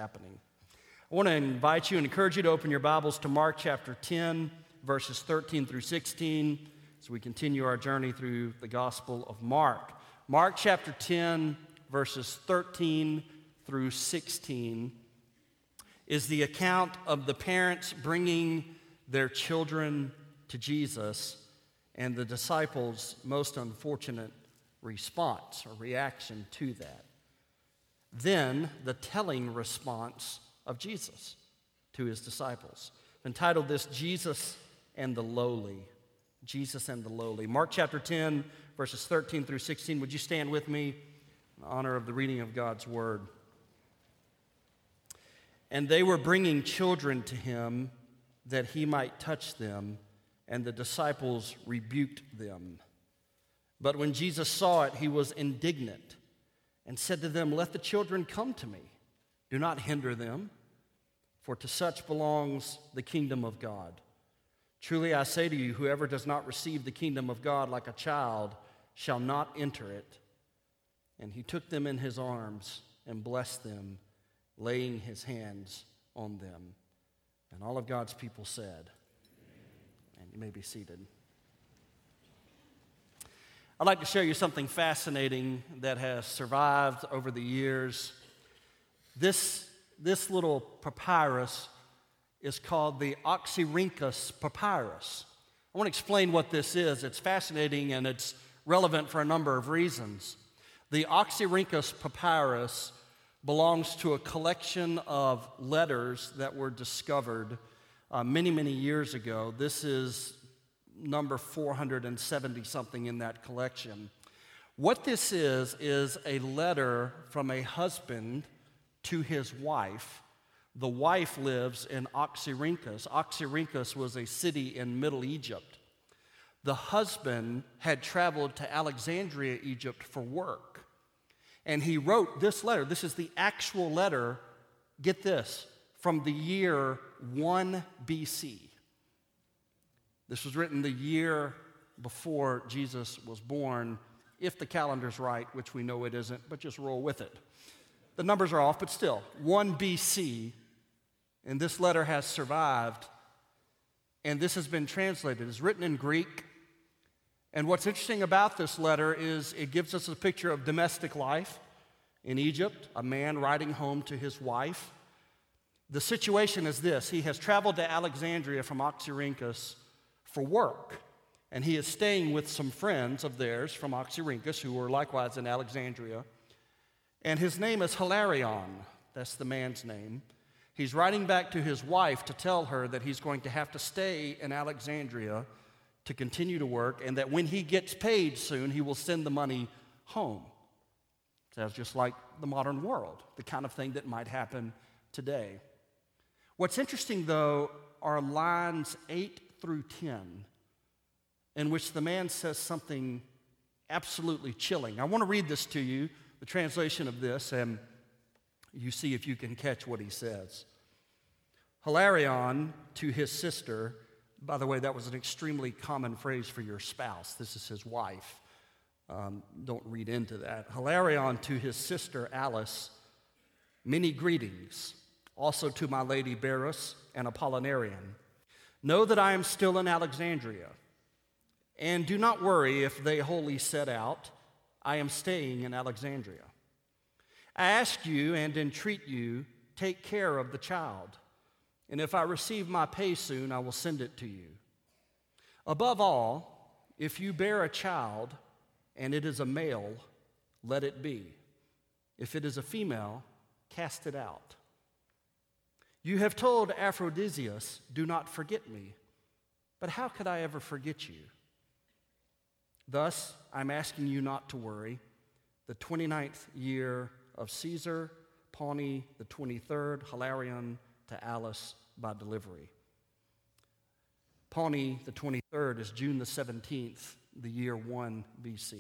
happening. I want to invite you and encourage you to open your Bibles to Mark chapter 10, verses 13 through 16, as we continue our journey through the Gospel of Mark. Mark chapter 10, verses 13 through 16 is the account of the parents bringing their children to Jesus and the disciples' most unfortunate response or reaction to that. Then the telling response of Jesus to his disciples. I've entitled this Jesus and the Lowly. Jesus and the Lowly. Mark chapter 10, verses 13 through 16. Would you stand with me in honor of the reading of God's word? And they were bringing children to him that he might touch them, and the disciples rebuked them. But when Jesus saw it, he was indignant and said to them, "Let the children come to me. Do not hinder them, for to such belongs the kingdom of God. Truly I say to you, whoever does not receive the kingdom of God like a child shall not enter it." And he took them in his arms and blessed them, laying his hands on them. And all of God's people said, and you may be seated. I'd like to show you something fascinating that has survived over the years. This little papyrus is called the Oxyrhynchus papyrus. I want to explain what this is. It's fascinating and it's relevant for a number of reasons. The Oxyrhynchus papyrus belongs to a collection of letters that were discovered many, many years ago. This is number 470-something in that collection. What this is a letter from a husband to his wife. The wife lives in Oxyrhynchus. Oxyrhynchus was a city in Middle Egypt. The husband had traveled to Alexandria, Egypt for work. And he wrote this letter. This is the actual letter, get this, from the year 1 BC. This was written the year before Jesus was born, if the calendar's right, which we know it isn't, but just roll with it. The numbers are off, but still, 1 BC, and this letter has survived, and this has been translated. It's written in Greek. And what's interesting about this letter is it gives us a picture of domestic life in Egypt, a man writing home to his wife. The situation is this: he has traveled to Alexandria from Oxyrhynchus for work, and he is staying with some friends of theirs from Oxyrhynchus who were likewise in Alexandria, and his name is Hilarion. That's the man's name. He's writing back to his wife to tell her that he's going to have to stay in Alexandria to continue to work, and that when he gets paid soon, he will send the money home. Sounds just like the modern world, the kind of thing that might happen today. What's interesting, though, are lines 8 through 10, in which the man says something absolutely chilling. I want to read this to you, the translation of this, and you see if you can catch what he says. Hilarion to his sister. By the way, that was an extremely common phrase for your spouse. This is his wife. Don't read into that. Hilarion to his sister Alice, many greetings. Also to my lady Beris and Apollinarian. Know that I am still in Alexandria. And do not worry if they wholly set out. I am staying in Alexandria. I ask you and entreat you, take care of the child. And if I receive my pay soon, I will send it to you. Above all, if you bear a child, and it is a male, let it be. If it is a female, cast it out. You have told Aphrodisias, do not forget me. But how could I ever forget you? Thus, I'm asking you not to worry. The 29th year of Caesar, Pawnee the 23rd, Hilarion to Alice by delivery. Pawnee the 23rd is June the 17th, the year 1 BC.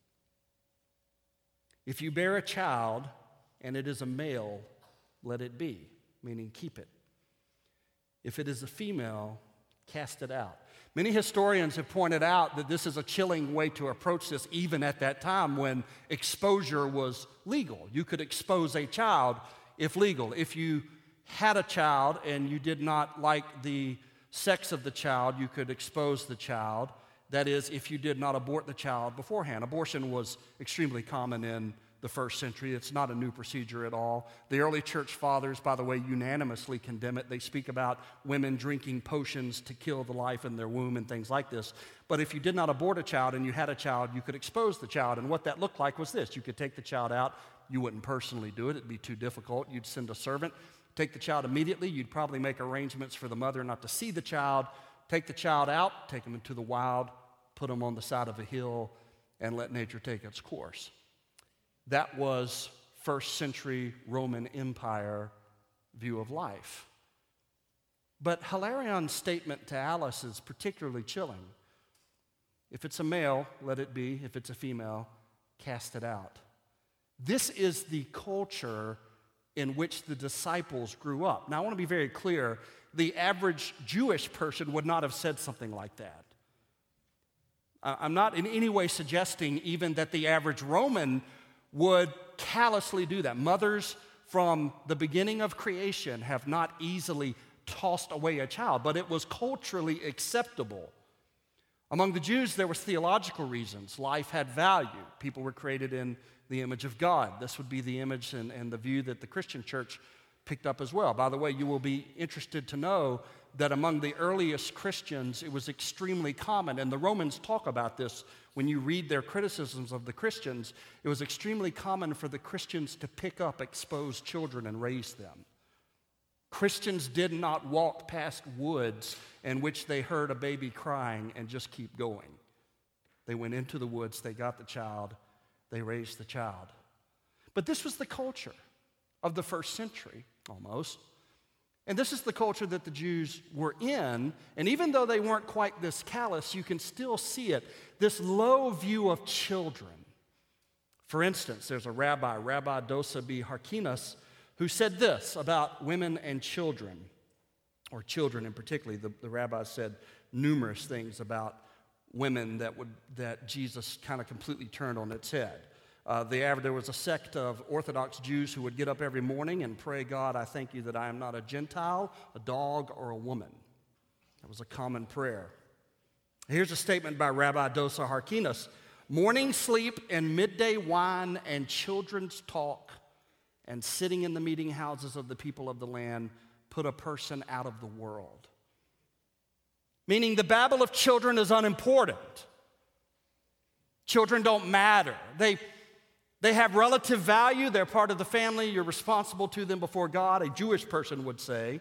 If you bear a child and it is a male, let it be, meaning keep it. If it is a female, cast it out. Many historians have pointed out that this is a chilling way to approach this, even at that time when exposure was legal. You could expose a child if legal. If you had a child and you did not like the sex of the child, you could expose the child. That is, if you did not abort the child beforehand. Abortion was extremely common in the first century. It's not a new procedure at all. The early church fathers, by the way, unanimously condemn it. They speak about women drinking potions to kill the life in their womb and things like this. But if you did not abort a child and you had a child, you could expose the child. And what that looked like was this. You could take the child out. You wouldn't personally do it. It'd be too difficult. You'd send a servant, take the child immediately. You'd probably make arrangements for the mother not to see the child. Take the child out, take him into the wild, put him on the side of a hill, and let nature take its course. That was first century Roman Empire view of life. But Hilarion's statement to Alice is particularly chilling. If it's a male, let it be. If it's a female, cast it out. This is the culture in which the disciples grew up. Now, I want to be very clear. The average Jewish person would not have said something like that. I'm not in any way suggesting even that the average Roman would callously do that. Mothers from the beginning of creation have not easily tossed away a child, but it was culturally acceptable. Among the Jews, there was theological reasons. Life had value. People were created in the image of God. This would be the image and the view that the Christian church picked up as well. By the way, you will be interested to know that among the earliest Christians, it was extremely common, and the Romans talk about this when you read their criticisms of the Christians. It was extremely common for the Christians to pick up exposed children and raise them. Christians did not walk past woods in which they heard a baby crying and just keep going. They went into the woods, they got the child, they raised the child. But this was the culture of the first century, almost. And this is the culture that the Jews were in. And even though they weren't quite this callous, you can still see it, this low view of children. For instance, there's a rabbi, Rabbi Dosa B. Harkinas, who said this about women and children, or children in particular. The rabbi said numerous things about women that Jesus kind of completely turned on its head. There was a sect of Orthodox Jews who would get up every morning and pray, God, I thank you that I am not a Gentile, a dog, or a woman. That was a common prayer. Here's a statement by Rabbi Dosa Harkinas. Morning sleep and midday wine and children's talk and sitting in the meeting houses of the people of the land put a person out of the world. Meaning the babble of children is unimportant. Children don't matter. They have relative value. They're part of the family. You're responsible to them before God, a Jewish person would say.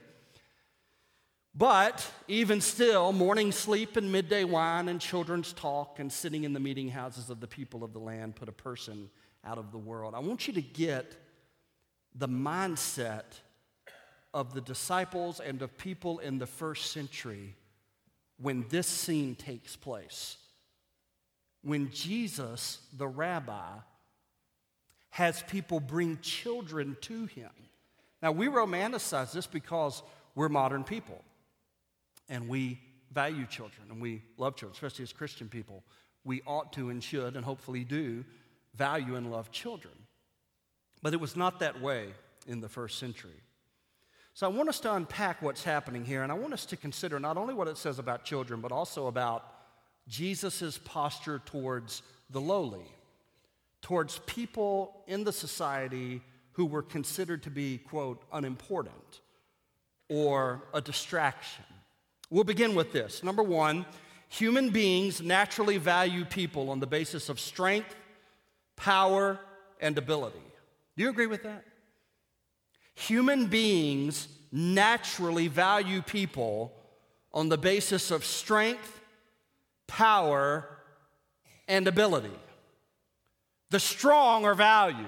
But even still, morning sleep and midday wine and children's talk and sitting in the meeting houses of the people of the land put a person out of the world. I want you to get the mindset of the disciples and of people in the first century when this scene takes place. When Jesus, the rabbi, has people bring children to him. Now, we romanticize this because we're modern people, and we value children, and we love children, especially as Christian people. We ought to and should, and hopefully do, value and love children. But it was not that way in the first century. So I want us to unpack what's happening here, and I want us to consider not only what it says about children, but also about Jesus' posture towards the lowly, towards people in the society who were considered to be, quote, unimportant or a distraction. We'll begin with this. Number one, human beings naturally value people on the basis of strength, power, and ability. Do you agree with that? Human beings naturally value people on the basis of strength, power, and ability. The strong are valued.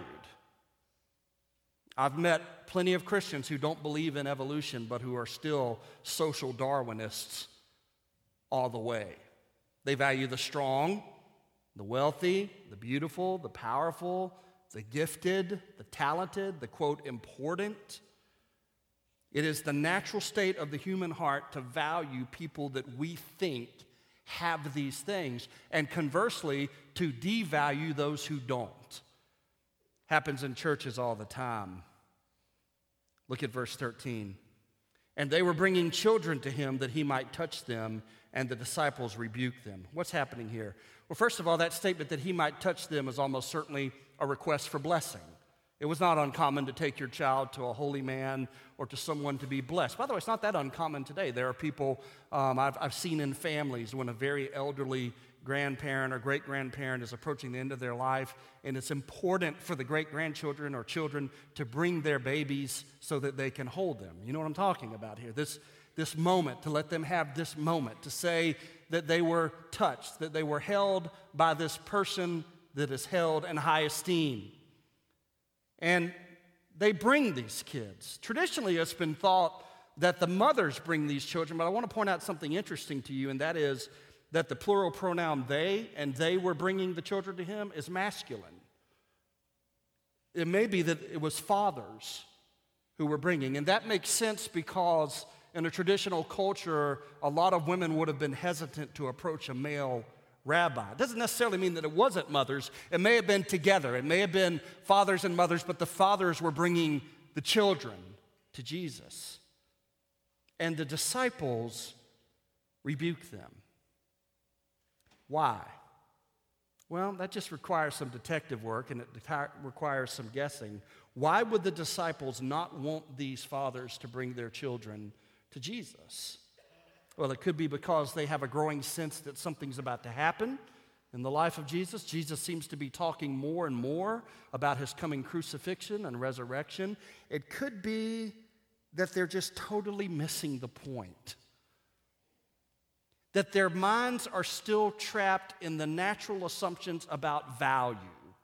I've met plenty of Christians who don't believe in evolution, but who are still social Darwinists all the way. They value the strong, the wealthy, the beautiful, the powerful, the gifted, the talented, the, quote, important. It is the natural state of the human heart to value people that we think have these things, and conversely, to devalue those who don't. Happens in churches all the time. Look at verse 13. And they were bringing children to him that he might touch them, and the disciples rebuked them. What's happening here? Well, first of all, that statement that he might touch them is almost certainly a request for blessing. It was not uncommon to take your child to a holy man or to someone to be blessed. By the way, it's not that uncommon today. There are people I've seen in families when a very elderly grandparent or great-grandparent is approaching the end of their life, and it's important for the great-grandchildren or children to bring their babies so that they can hold them. You know what I'm talking about here? This moment, to let them have this moment, to say that they were touched, that they were held by this person that is held in high esteem. And they bring these kids. Traditionally, it's been thought that the mothers bring these children, but I want to point out something interesting to you, and that is that the plural pronoun they, and they were bringing the children to him, is masculine. It may be that it was fathers who were bringing, and that makes sense because in a traditional culture, a lot of women would have been hesitant to approach a male rabbi. It doesn't necessarily mean that it wasn't mothers. It may have been together. It may have been fathers and mothers, but the fathers were bringing the children to Jesus. And the disciples rebuked them. Why? Well, that just requires some detective work, and it requires some guessing. Why would the disciples not want these fathers to bring their children to Jesus? Well, it could be because they have a growing sense that something's about to happen in the life of Jesus. Jesus seems to be talking more and more about his coming crucifixion and resurrection. It could be that they're just totally missing the point. That their minds are still trapped in the natural assumptions about value.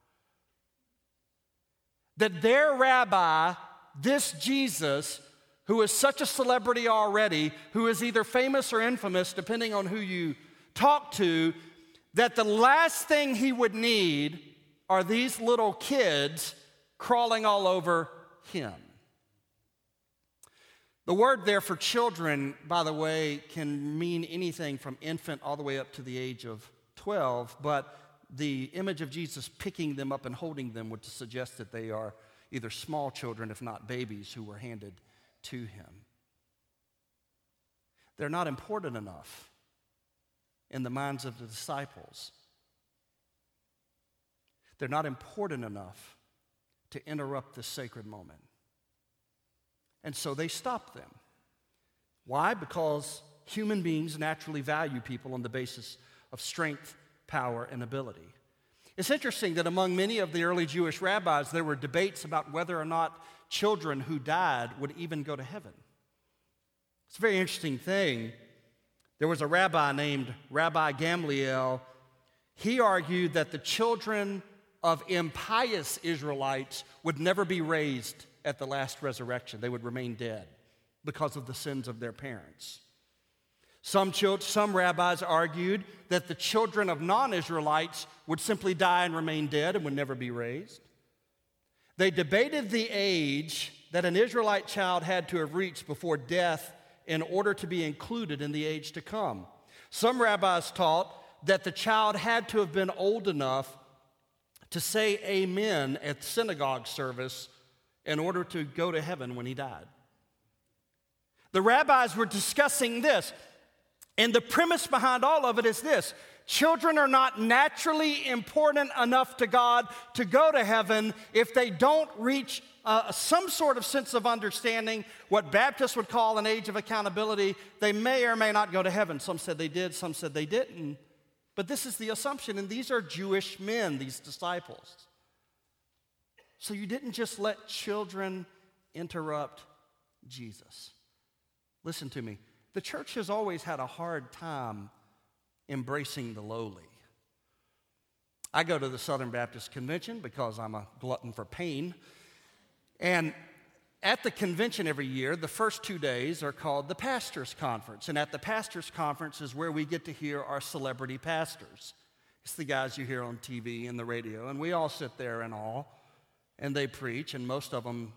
That their rabbi, this Jesus, who is such a celebrity already, who is either famous or infamous, depending on who you talk to, that the last thing he would need are these little kids crawling all over him. The word there for children, by the way, can mean anything from infant all the way up to the age of 12, but the image of Jesus picking them up and holding them would suggest that they are either small children, if not babies, who were handed to him. They're not important enough in the minds of the disciples. They're not important enough to interrupt this sacred moment. And so they stop them. Why? Because human beings naturally value people on the basis of strength, power, and ability. It's interesting that among many of the early Jewish rabbis, there were debates about whether or not children who died would even go to heaven. It's a very interesting thing. There was a rabbi named Rabbi Gamliel. He argued that the children of impious Israelites would never be raised at the last resurrection. They would remain dead because of the sins of their parents. Some rabbis argued that the children of non-Israelites would simply die and remain dead and would never be raised. They debated the age that an Israelite child had to have reached before death in order to be included in the age to come. Some rabbis taught that the child had to have been old enough to say amen at synagogue service in order to go to heaven when he died. The rabbis were discussing this, and the premise behind all of it is this: children are not naturally important enough to God to go to heaven if they don't reach some sort of sense of understanding, what Baptists would call an age of accountability. They may or may not go to heaven. Some said they did, some said they didn't. But this is the assumption, and these are Jewish men, these disciples. So you didn't just let children interrupt Jesus. Listen to me. The church has always had a hard time embracing the lowly. I go to the Southern Baptist Convention because I'm a glutton for pain. And at the convention every year, the first 2 days are called the Pastors' Conference. And at the Pastors' Conference is where we get to hear our celebrity pastors. It's the guys you hear on TV and the radio. And we all sit there and all, and they preach, and most of them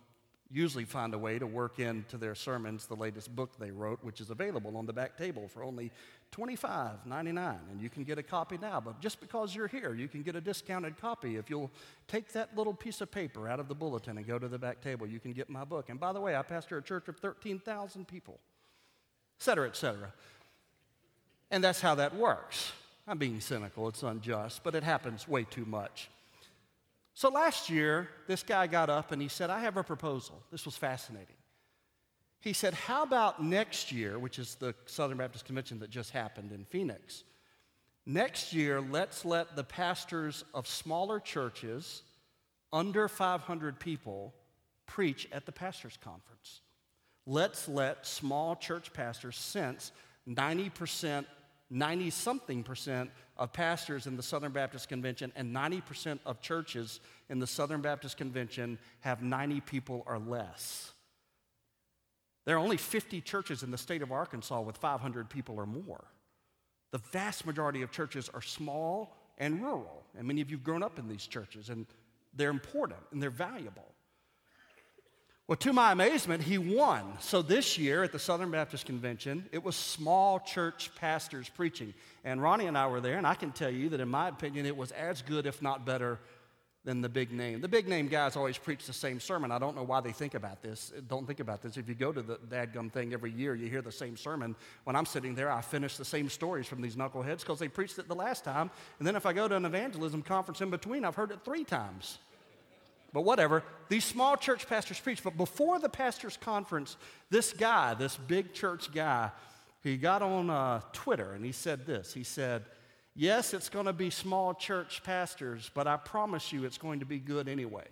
usually find a way to work into their sermons the latest book they wrote, which is available on the back table for only $25.99, and you can get a copy now. But just because you're here, you can get a discounted copy. If you'll take that little piece of paper out of the bulletin and go to the back table, you can get my book. And by the way, I pastor a church of 13,000 people, et cetera, et cetera. And that's how that works. I'm being cynical, it's unjust, but it happens way too much. So last year, this guy got up and he said, I have a proposal. This was fascinating. He said, how about next year, which is the Southern Baptist Convention that just happened in Phoenix, next year, let's let the pastors of smaller churches, under 500 people, preach at the pastors' conference. Let's let small church pastors, since 90-something percent of pastors in the Southern Baptist Convention and 90% of churches in the Southern Baptist Convention have 90 people or less. There are only 50 churches in the state of Arkansas with 500 people or more. The vast majority of churches are small and rural, and many of you have grown up in these churches, and they're important and they're valuable. Well, to my amazement, he won. So this year at the Southern Baptist Convention, it was small church pastors preaching. And Ronnie and I were there, and I can tell you that in my opinion, it was as good, if not better, than the big name. The big name guys always preach the same sermon. I don't know why they think about this. Don't think about this. If you go to the dadgum thing every year, you hear the same sermon. When I'm sitting there, I finish the same stories from these knuckleheads because they preached it the last time. And then if I go to an evangelism conference in between, I've heard it 3 times. But whatever, these small church pastors preach. But before the pastors' conference, this guy, this big church guy, he got on Twitter and he said this. He said, yes, it's going to be small church pastors, but I promise you it's going to be good anyway.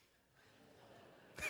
I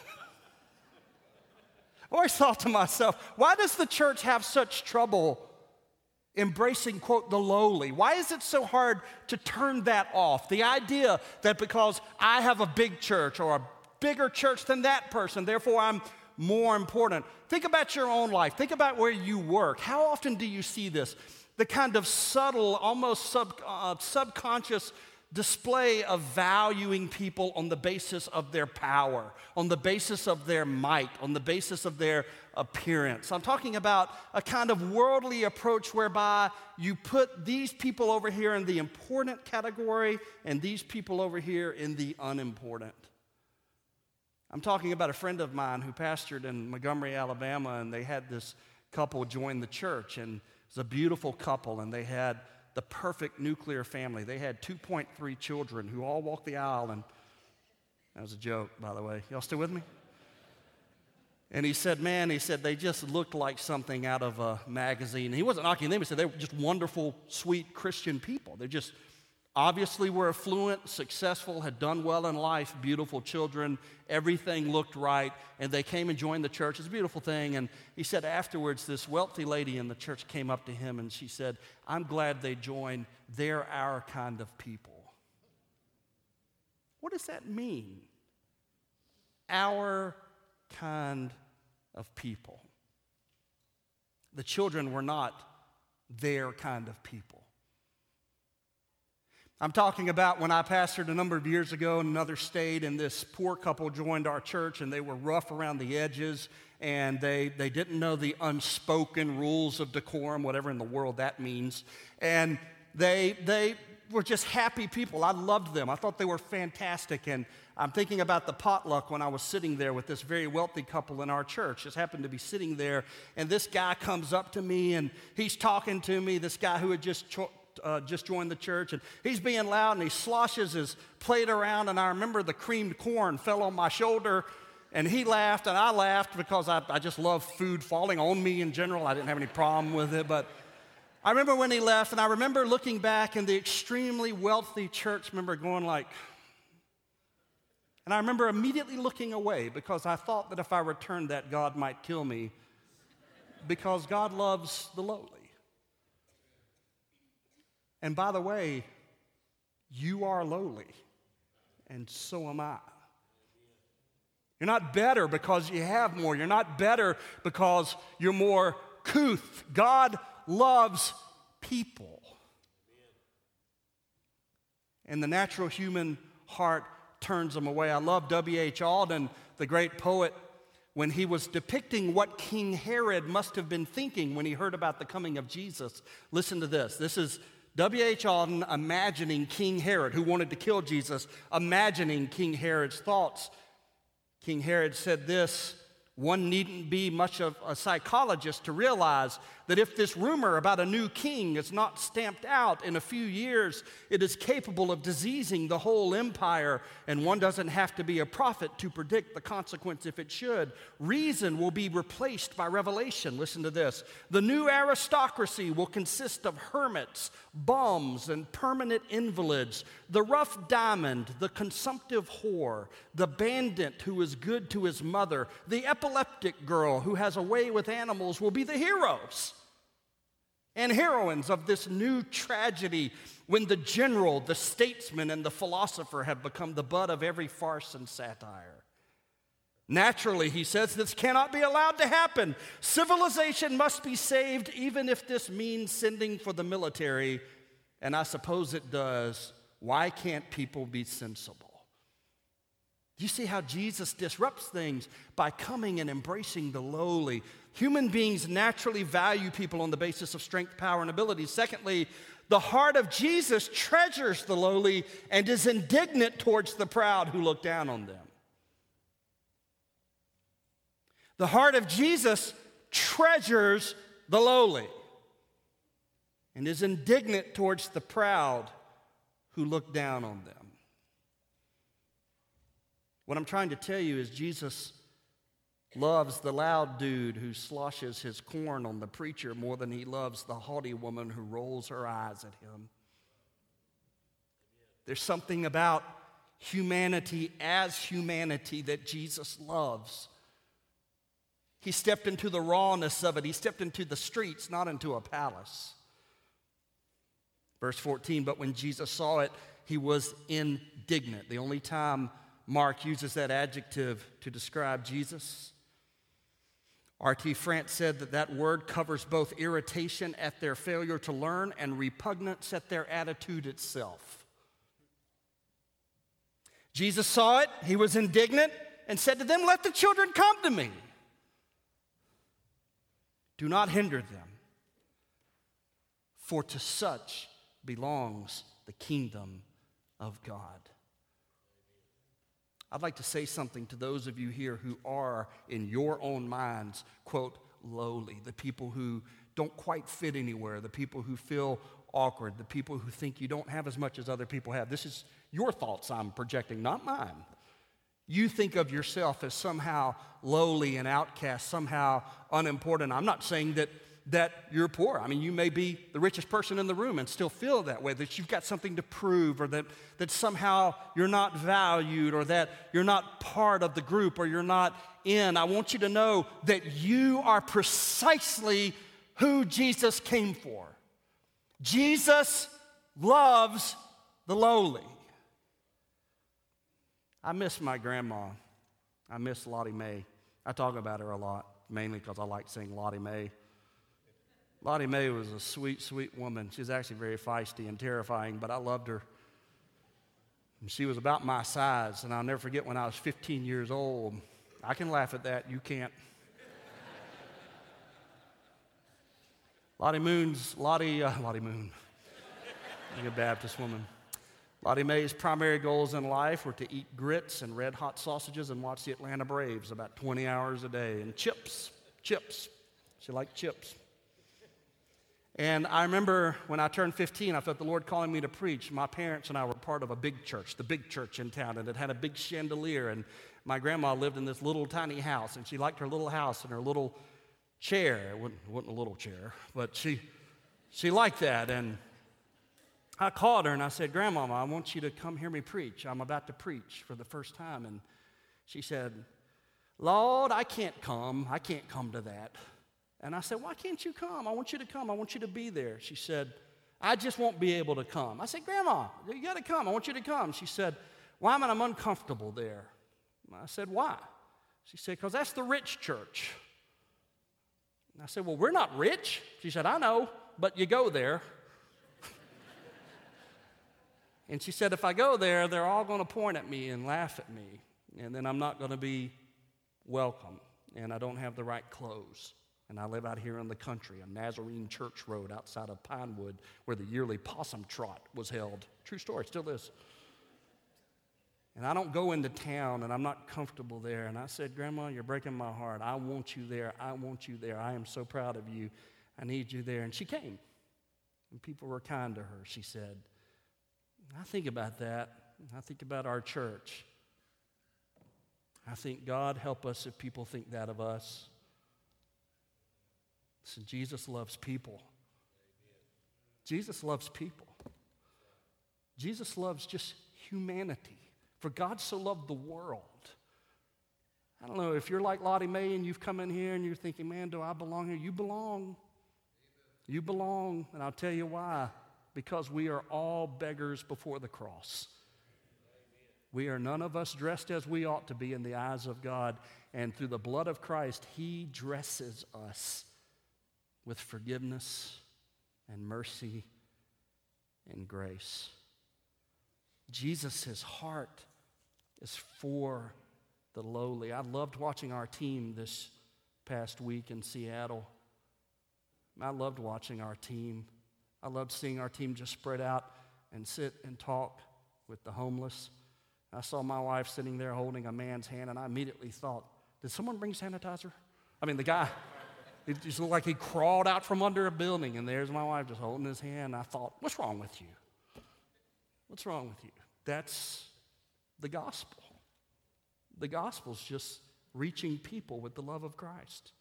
always thought to myself, why does the church have such trouble embracing, quote, the lowly? Why is it so hard to turn that off? The idea that because I have a big church or a bigger church than that person, therefore I'm more important. Think about your own life. Think about where you work. How often do you see this? The kind of subtle, almost subconscious display of valuing people on the basis of their power, on the basis of their might, on the basis of their appearance. I'm talking about a kind of worldly approach whereby you put these people over here in the important category and these people over here in the unimportant. I'm talking about a friend of mine who pastored in Montgomery, Alabama, and they had this couple join the church, and it was a beautiful couple, and they had the perfect nuclear family. They had 2.3 children who all walked the aisle, and that was a joke, by the way. Y'all still with me? And he said, they just looked like something out of a magazine. He wasn't knocking them. He said they were just wonderful, sweet Christian people. They just obviously were affluent, successful, had done well in life, beautiful children. Everything looked right. And they came and joined the church. It's a beautiful thing. And he said afterwards, this wealthy lady in the church came up to him and she said, I'm glad they joined. They're our kind of people. What does that mean? Our kind of people. The children were not their kind of people. I'm talking about when I pastored a number of years ago in another state, and this poor couple joined our church, and they were rough around the edges, and they didn't know the unspoken rules of decorum, whatever in the world that means. And they were just happy people. I loved them. I thought they were fantastic. And I'm thinking about the potluck when I was sitting there with this very wealthy couple in our church. Just happened to be sitting there, and this guy comes up to me, and he's talking to me, this guy who had just joined the church, and he's being loud, and he sloshes his plate around, and I remember the creamed corn fell on my shoulder, and he laughed, and I laughed because I just love food falling on me in general. I didn't have any problem with it, but I remember when he left, and I remember looking back, and the extremely wealthy church member going like, and I remember immediately looking away because I thought that if I returned that, God might kill me because God loves the lowly. And by the way, you are lowly, and so am I. You're not better because you have more. You're not better because you're more couth. God loves people. And the natural human heart turns them away. I love W.H. Auden, the great poet, when he was depicting what King Herod must have been thinking when he heard about the coming of Jesus. Listen to this. This is W.H. Auden imagining King Herod, who wanted to kill Jesus, imagining King Herod's thoughts. King Herod said this: one needn't be much of a psychologist to realize that if this rumor about a new king is not stamped out in a few years, it is capable of diseasing the whole empire, and one doesn't have to be a prophet to predict the consequence if it should. Reason will be replaced by revelation. Listen to this. The new aristocracy will consist of hermits, bums, and permanent invalids, the rough diamond, the consumptive whore, the bandit who is good to his mother, the epileptic girl who has a way with animals will be the heroes and heroines of this new tragedy, when the general, the statesman, and the philosopher have become the butt of every farce and satire. Naturally, he says, this cannot be allowed to happen. Civilization must be saved, even if this means sending for the military, and I suppose it does. Why can't people be sensible? Do you see how Jesus disrupts things by coming and embracing the lowly? Human beings naturally value people on the basis of strength, power, and ability. Secondly, the heart of Jesus treasures the lowly and is indignant towards the proud who look down on them. The heart of Jesus treasures the lowly and is indignant towards the proud who look down on them. What I'm trying to tell you is Jesus loves the loud dude who sloshes his corn on the preacher more than he loves the haughty woman who rolls her eyes at him. There's something about humanity as humanity that Jesus loves. He stepped into the rawness of it. He stepped into the streets, not into a palace. Verse 14, but when Jesus saw it, he was indignant. The only time Mark uses that adjective to describe Jesus. R.T. France said that word covers both irritation at their failure to learn and repugnance at their attitude itself. Jesus saw it, he was indignant, and said to them, let the children come to me. Do not hinder them, for to such belongs the kingdom of God. I'd like to say something to those of you here who are, in your own minds, quote, lowly, the people who don't quite fit anywhere, the people who feel awkward, the people who think you don't have as much as other people have. This is your thoughts I'm projecting, not mine. You think of yourself as somehow lowly and outcast, somehow unimportant. I'm not saying that you're poor. I mean, you may be the richest person in the room and still feel that way, that you've got something to prove, or that somehow you're not valued, or that you're not part of the group, or you're not in. I want you to know that you are precisely who Jesus came for. Jesus loves the lowly. I miss my grandma. I miss Lottie Mae. I talk about her a lot, mainly because I like saying Lottie Mae. Lottie Mae was a sweet, sweet woman. She was actually very feisty and terrifying, but I loved her. And she was about my size, and I'll never forget when I was 15 years old. I can laugh at that. You can't. Lottie Moon, like a Baptist woman. Lottie Mae's primary goals in life were to eat grits and red hot sausages and watch the Atlanta Braves about 20 hours a day. And chips. She liked chips. And I remember when I turned 15, I felt the Lord calling me to preach. My parents and I were part of a big church, the big church in town, and it had a big chandelier. And my grandma lived in this little tiny house, and she liked her little house and her little chair. It wasn't a little chair, but she liked that. And I called her and I said, Grandmama, I want you to come hear me preach. I'm about to preach for the first time. And she said, Lord, I can't come. I can't come to that. And I said, why can't you come? I want you to come. I want you to be there. She said, I just won't be able to come. I said, Grandma, you got to come. I want you to come. She said, well, I'm uncomfortable there. I said, why? She said, because that's the rich church. And I said, well, we're not rich. She said, I know, but you go there. And she said, if I go there, they're all going to point at me and laugh at me, and then I'm not going to be welcome. and I don't have the right clothes. And I live out here in the country, on Nazarene Church Road outside of Pinewood, where the yearly possum trot was held. True story, still is. And I don't go into town, and I'm not comfortable there. And I said, Grandma, you're breaking my heart. I want you there. I want you there. I am so proud of you. I need you there. And she came. And people were kind to her. She said, I think about that. I think about our church. I think, God, help us if people think that of us. Listen, Jesus loves people. Jesus loves people. Jesus loves just humanity. For God so loved the world. I don't know, if you're like Lottie Mae and you've come in here and you're thinking, man, do I belong here? You belong. You belong, and I'll tell you why. Because we are all beggars before the cross. We are none of us dressed as we ought to be in the eyes of God. And through the blood of Christ, He dresses us with forgiveness and mercy and grace. Jesus' heart is for the lowly. I loved watching our team this past week in Seattle. I loved watching our team. I loved seeing our team just spread out and sit and talk with the homeless. I saw my wife sitting there holding a man's hand, and I immediately thought, did someone bring sanitizer? I mean, the guy, it just looked like he crawled out from under a building, and there's my wife just holding his hand. I thought, what's wrong with you? What's wrong with you? That's the gospel. The gospel's just reaching people with the love of Christ.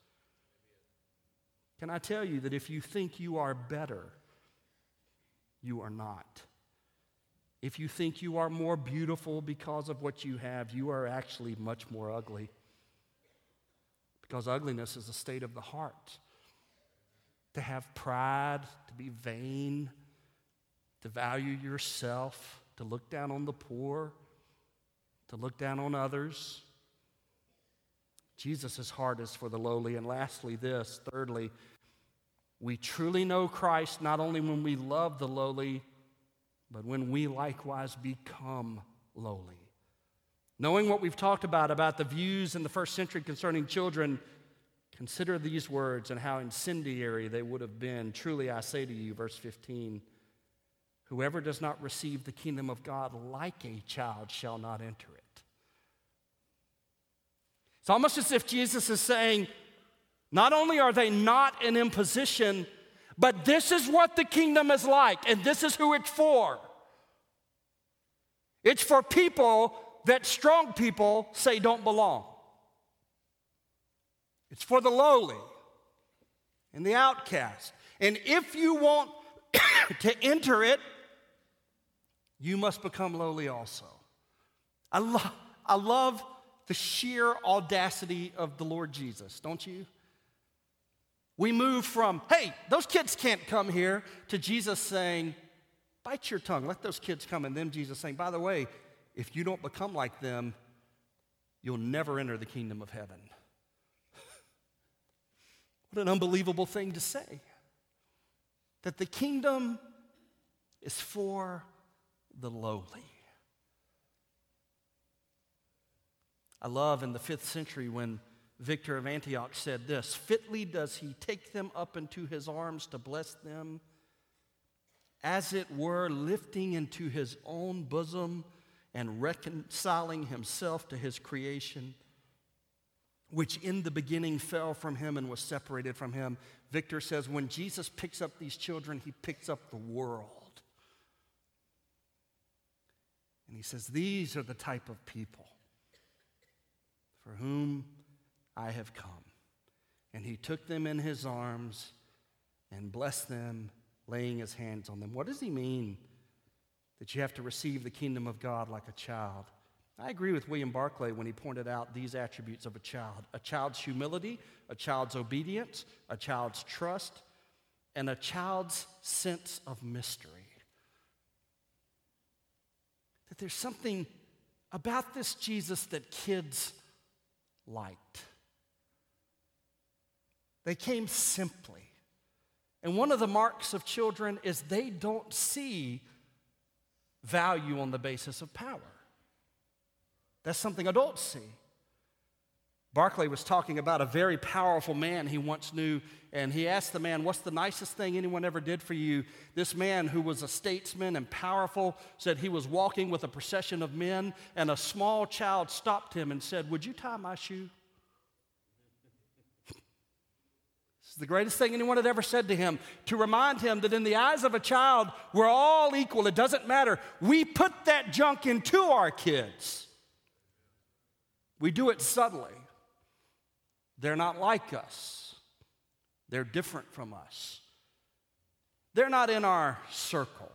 Can I tell you that if you think you are better, you are not. If you think you are more beautiful because of what you have, you are actually much more ugly. Because ugliness is a state of the heart. To have pride, to be vain, to value yourself, to look down on the poor, to look down on others. Jesus' heart is for the lowly. And lastly, thirdly, we truly know Christ not only when we love the lowly, but when we likewise become lowly. Knowing what we've talked about the views in the first century concerning children, consider these words and how incendiary they would have been. Truly I say to you, verse 15, whoever does not receive the kingdom of God like a child shall not enter it. It's almost as if Jesus is saying, not only are they not an imposition, but this is what the kingdom is like, and this is who it's for. It's for people that strong people say don't belong. It's for the lowly and the outcast. And if you want to enter it, you must become lowly also. I love the sheer audacity of the Lord Jesus, don't you? We move from, hey, those kids can't come here, to Jesus saying, bite your tongue, let those kids come. And then Jesus saying, by the way, if you don't become like them, you'll never enter the kingdom of heaven. What an unbelievable thing to say. That the kingdom is for the lowly. I love in the 5th century when Victor of Antioch said this, fitly does he take them up into his arms to bless them, as it were lifting into his own bosom and reconciling himself to his creation, which in the beginning fell from him and was separated from him. Victor says when Jesus picks up these children, he picks up the world. And he says, these are the type of people for whom I have come. And he took them in his arms and blessed them, laying his hands on them. What does he mean that you have to receive the kingdom of God like a child? I agree with William Barclay when he pointed out these attributes of a child. A child's humility, a child's obedience, a child's trust, and a child's sense of mystery. That there's something about this Jesus that kids liked. They came simply. And one of the marks of children is they don't see value on the basis of power. That's something adults see. Barclay was talking about a very powerful man he once knew, and he asked the man, "What's the nicest thing anyone ever did for you?" This man, who was a statesman and powerful, said he was walking with a procession of men, and a small child stopped him and said, "Would you tie my shoe?" This is the greatest thing anyone had ever said to him, to remind him that in the eyes of a child, we're all equal. It doesn't matter. We put that junk into our kids. We do it subtly. They're not like us. They're different from us. They're not in our circle.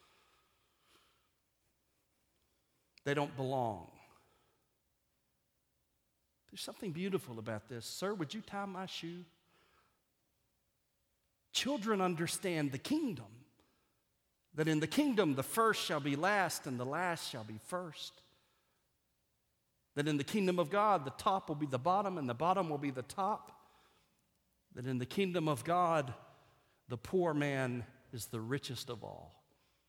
They don't belong. There's something beautiful about this. "Sir, would you tie my shoe?" Children understand the kingdom, that in the kingdom the first shall be last and the last shall be first. That in the kingdom of God, the top will be the bottom and the bottom will be the top. That in the kingdom of God, the poor man is the richest of all.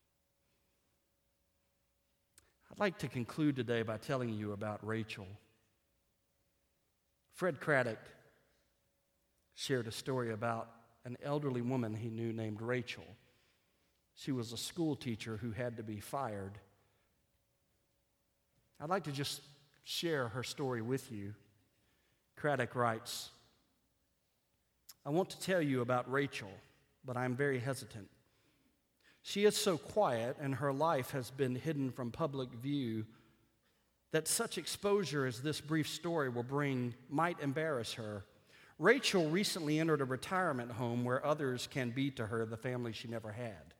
I'd like to conclude today by telling you about Rachel. Fred Craddock shared a story about an elderly woman he knew named Rachel. She was a school teacher who had to be fired. I'd like to just share her story with you. Craddock writes, "I want to tell you about Rachel, but I'm very hesitant. She is so quiet and her life has been hidden from public view that such exposure as this brief story will bring might embarrass her. Rachel recently entered a retirement home where others can be to her the family she never had.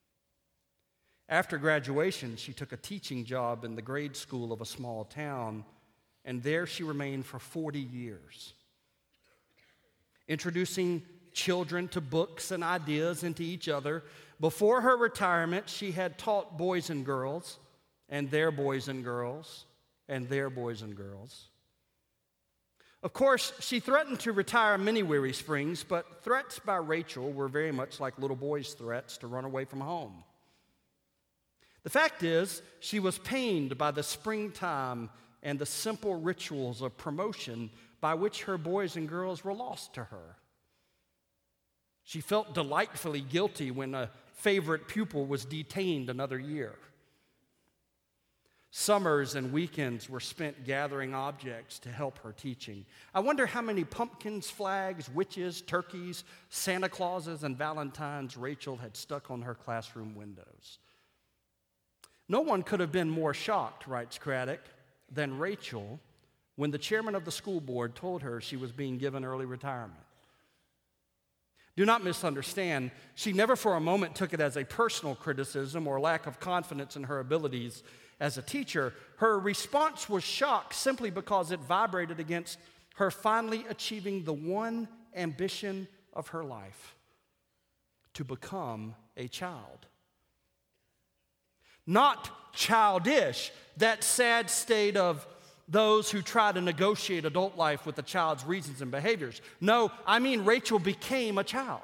After graduation, she took a teaching job in the grade school of a small town, and there she remained for 40 years, introducing children to books and ideas and to each other. Before her retirement, she had taught boys and girls, and their boys and girls, and their boys and girls. Of course, she threatened to retire many weary springs, but threats by Rachel were very much like little boys' threats to run away from home. The fact is, she was pained by the springtime and the simple rituals of promotion by which her boys and girls were lost to her. She felt delightfully guilty when a favorite pupil was detained another year. Summers and weekends were spent gathering objects to help her teaching. I wonder how many pumpkins, flags, witches, turkeys, Santa Clauses, and Valentines Rachel had stuck on her classroom windows. No one could have been more shocked, writes Craddock, than Rachel when the chairman of the school board told her she was being given early retirement. Do not misunderstand, she never for a moment took it as a personal criticism or lack of confidence in her abilities as a teacher. Her response was shock simply because it vibrated against her finally achieving the one ambition of her life: to become a child. Not childish, that sad state of those who try to negotiate adult life with a child's reasons and behaviors. No, I mean Rachel became a child.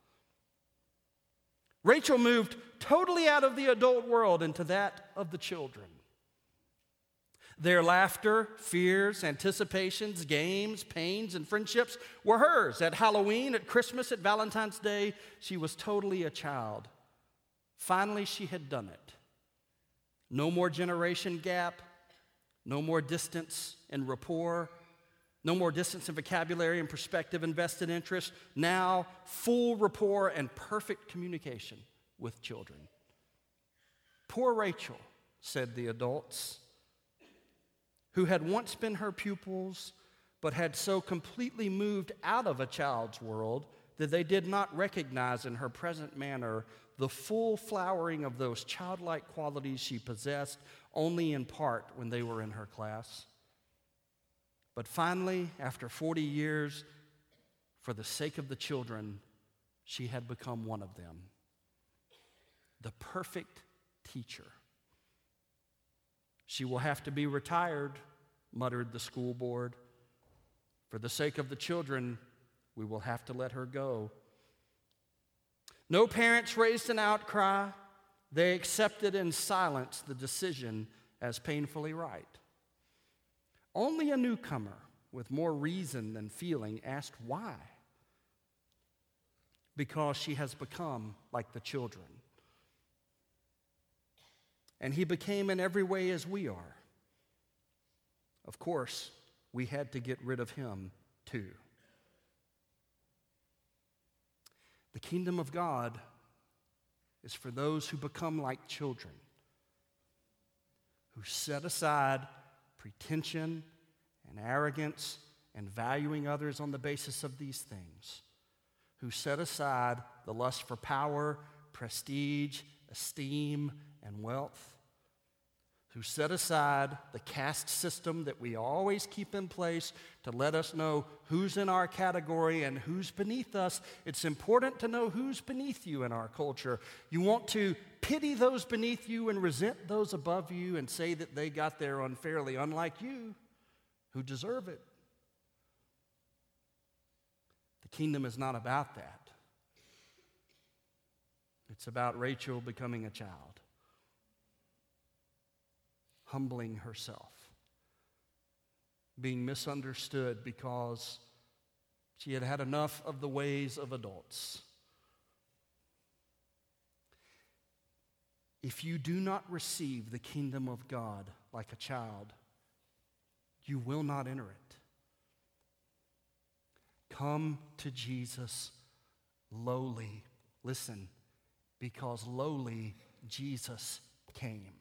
Rachel moved totally out of the adult world into that of the children. Their laughter, fears, anticipations, games, pains, and friendships were hers. At Halloween, at Christmas, at Valentine's Day, she was totally a child. Finally, she had done it. No more generation gap, no more distance in rapport, no more distance in vocabulary and perspective and vested interest. Now, full rapport and perfect communication with children. Poor Rachel, said the adults, who had once been her pupils, but had so completely moved out of a child's world that they did not recognize in her present manner the full flowering of those childlike qualities she possessed only in part when they were in her class. But finally, after 40 years, for the sake of the children, she had become one of them, the perfect teacher. She will have to be retired, muttered the school board. For the sake of the children, we will have to let her go. No parents raised an outcry. They accepted in silence the decision as painfully right. Only a newcomer with more reason than feeling, asked why. Because she has become like the children. And he became in every way as we are. Of course, we had to get rid of him too. The kingdom of God is for those who become like children, who set aside pretension and arrogance and valuing others on the basis of these things, who set aside the lust for power, prestige, esteem, and wealth, who set aside the caste system that we always keep in place to let us know who's in our category and who's beneath us. It's important to know who's beneath you in our culture. You want to pity those beneath you and resent those above you and say that they got there unfairly, unlike you, who deserve it. The kingdom is not about that. It's about Rachel becoming a child, humbling herself, being misunderstood because she had had enough of the ways of adults. If you do not receive the kingdom of God like a child, you will not enter it. Come to Jesus lowly. Listen, because lowly Jesus came.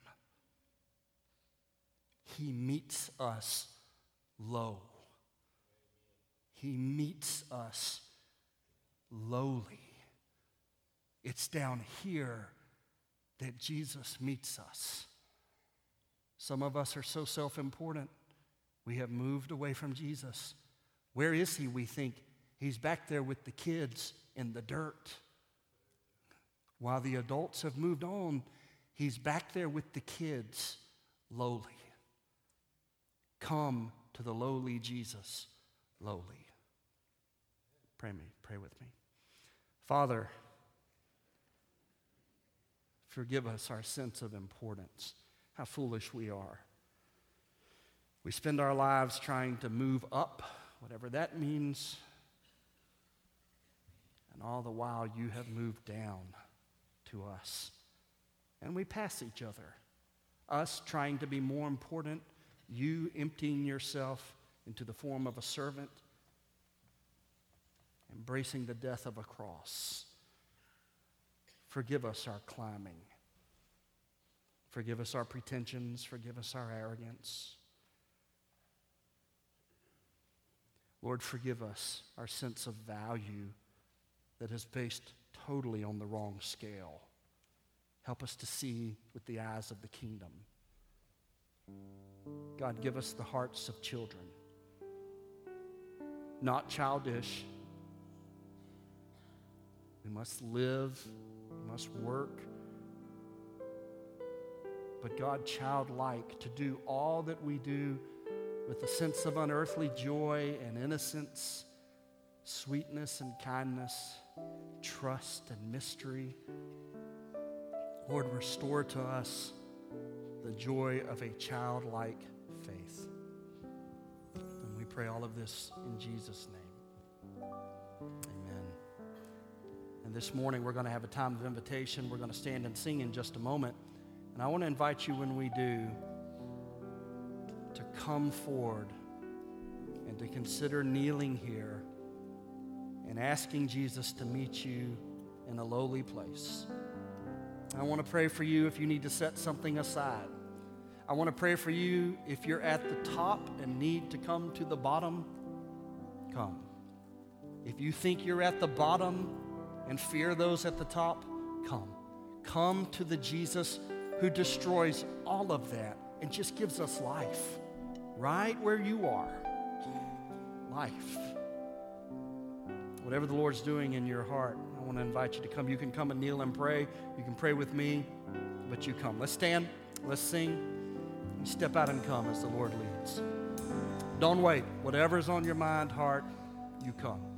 He meets us low. He meets us lowly. It's down here that Jesus meets us. Some of us are so self-important, we have moved away from Jesus. Where is he? We think he's back there with the kids in the dirt. While the adults have moved on, he's back there with the kids lowly. Come to the lowly Jesus, lowly. Pray with me. Father, forgive us our sense of importance, how foolish we are. We spend our lives trying to move up, whatever that means, and all the while you have moved down to us. And we pass each other, us trying to be more important, you emptying yourself into the form of a servant, embracing the death of a cross. Forgive us our climbing. Forgive us our pretensions. Forgive us our arrogance. Lord, forgive us our sense of value that is based totally on the wrong scale. Help us to see with the eyes of the kingdom. God, give us the hearts of children, not childish. We must live, we must work, but God, childlike, to do all that we do with a sense of unearthly joy and innocence, sweetness and kindness, trust and mystery. Lord, restore to us the joy of a childlike faith. And we pray all of this in Jesus' name. Amen. And this morning we're going to have a time of invitation. We're going to stand and sing in just a moment. And I want to invite you, when we do, to come forward and to consider kneeling here and asking Jesus to meet you in a lowly place. I want to pray for you if you need to set something aside. I want to pray for you if you're at the top and need to come to the bottom, come. If you think you're at the bottom and fear those at the top, come. Come to the Jesus who destroys all of that and just gives us life right where you are. Life. Whatever the Lord's doing in your heart, I want to invite you to come. You can come and kneel and pray. You can pray with me, but you come. Let's stand. Let's sing. And step out and come as the Lord leads. Don't wait. Whatever's on your mind, heart, you come.